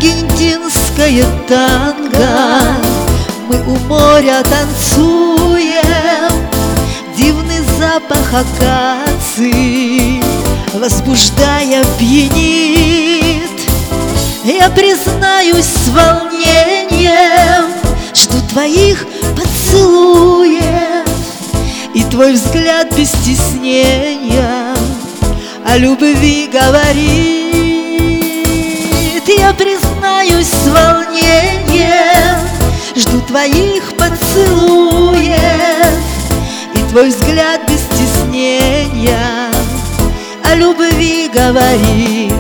аргентинское танго. Мы у моря танцуем, дивный запах акации возбуждая пьянит. Я признаюсь с волнением, жду твоих поцелуев, и твой взгляд без стеснения о любви говорит. Я признаюсь с волнением, жду твоих поцелуев, и твой взгляд без стеснения о любви говорит.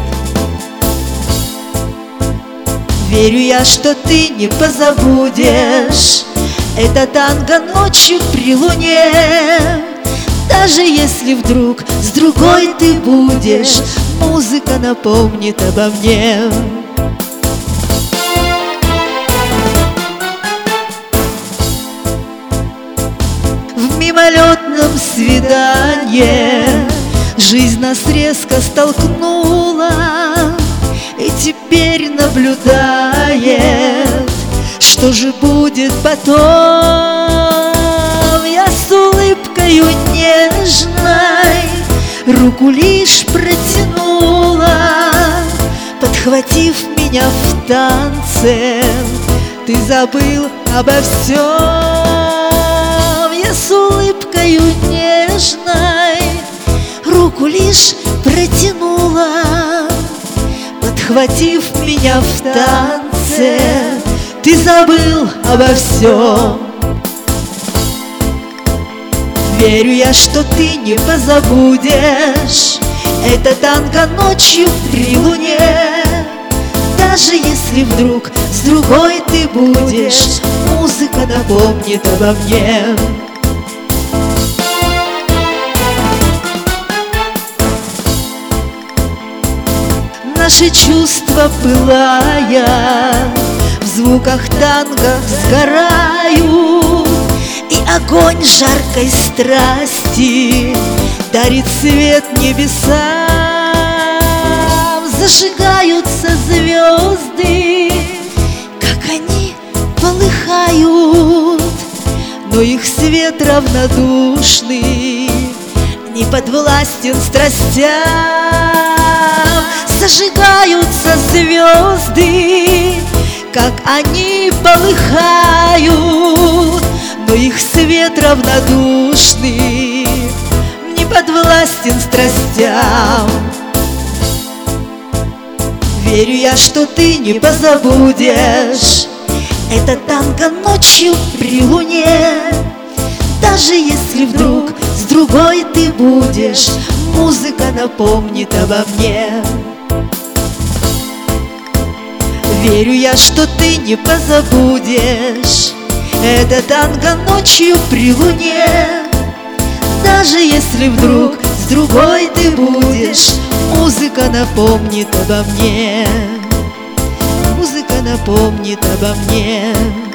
Верю я, что ты не позабудешь это танго ночью при луне, даже если вдруг с другой ты будешь, музыка напомнит обо мне. В мимолетном свидании жизнь нас резко столкнула, и теперь наблюдает, что же будет потом. Я с улыбкою нежной руку лишь протянула, подхватив меня в танце, ты забыл обо всем. Я с улыбкою нежной руку лишь протянула, подхватив меня в танце, ты забыл обо всем. Верю я, что ты не позабудешь это танго ночью при луне, даже если вдруг с другой ты будешь, музыка напомнит обо мне. Наши чувства пылая, в звуках танго сгорают, и огонь жаркой страсти дарит свет небесам. Зажигаются звезды, как они полыхают, но их свет равнодушный не подвластен страстям. Зажигаются звезды, как они полыхают, но их свет равнодушный не подвластен страстям. Верю я, что ты не позабудешь это танго ночью при луне, даже если вдруг с другой ты будешь, музыка напомнит обо мне. Верю я, что ты не позабудешь это танго ночью при луне, даже если вдруг с другой ты будешь, музыка напомнит обо мне. Музыка напомнит обо мне.